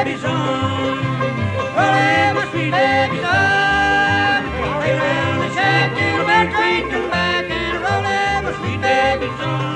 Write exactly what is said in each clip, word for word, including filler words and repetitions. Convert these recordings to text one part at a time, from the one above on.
Debbie's on. Rolling my sweet Debbie's on. Lay round the shack till the band train come back and rolling my sweet Debbie's on.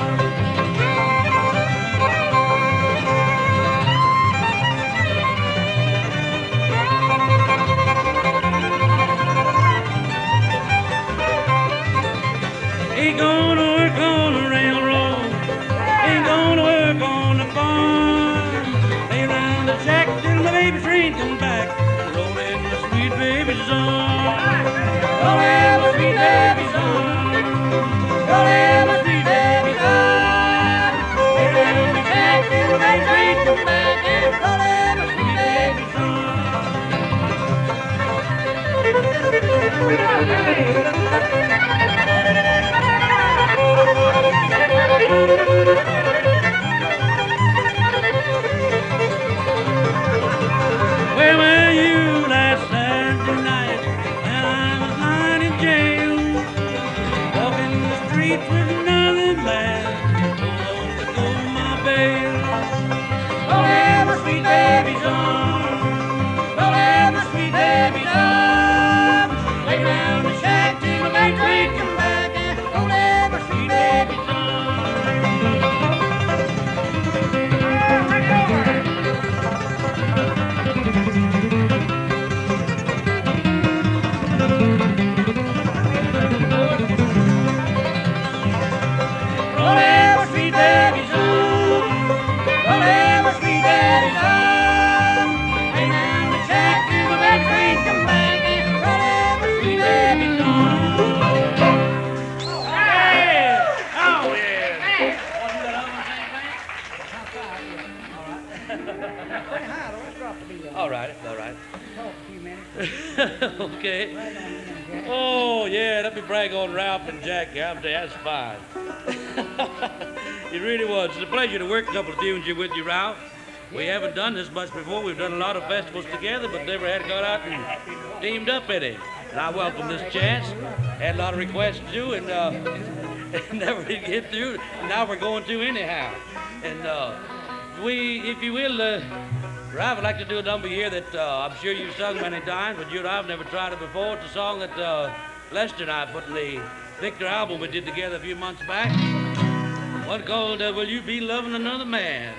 Ain't gonna work on the railroad, ain't gonna work on the farm. Lay around the shack till the baby train come back, rolling my sweet baby's on. Rolling my sweet baby's on. Rolling my sweet baby's on. Lay around the shack till the baby train come back and rolling my sweet baby's Where were you last Saturday night when I was lying in jail? Walking the streets with another man who wants to go my bail. Rolling my sweet baby's on. Rolling my sweet baby's on. Lay down the shack till the main train come back and rolling my sweet baby's on. Rolling my sweet baby's on. Rolling my sweet baby's on. Lay down the shack till the main train come back and rolling my sweet baby's on. Yeah! Oh yeah! All right, all right. Okay. Oh yeah, let me brag on Ralph and Jackie. I'm that's fine. It really was. It's a pleasure to work a couple of tunes here with you, Ralph. We haven't done this much before. We've done a lot of festivals together, but never had got out and teamed up in it. And I welcome this chance. Had a lot of requests to do, and uh, never did get through. Now we're going to anyhow. And uh, we, if you will, uh, Ralph, I'd like to do a number here that uh, I'm sure you've sung many times, but you and I have never tried it before. It's a song that uh, Lester and I put in the Victor album we did together a few months back. One called uh, Will You Be Loving Another Man?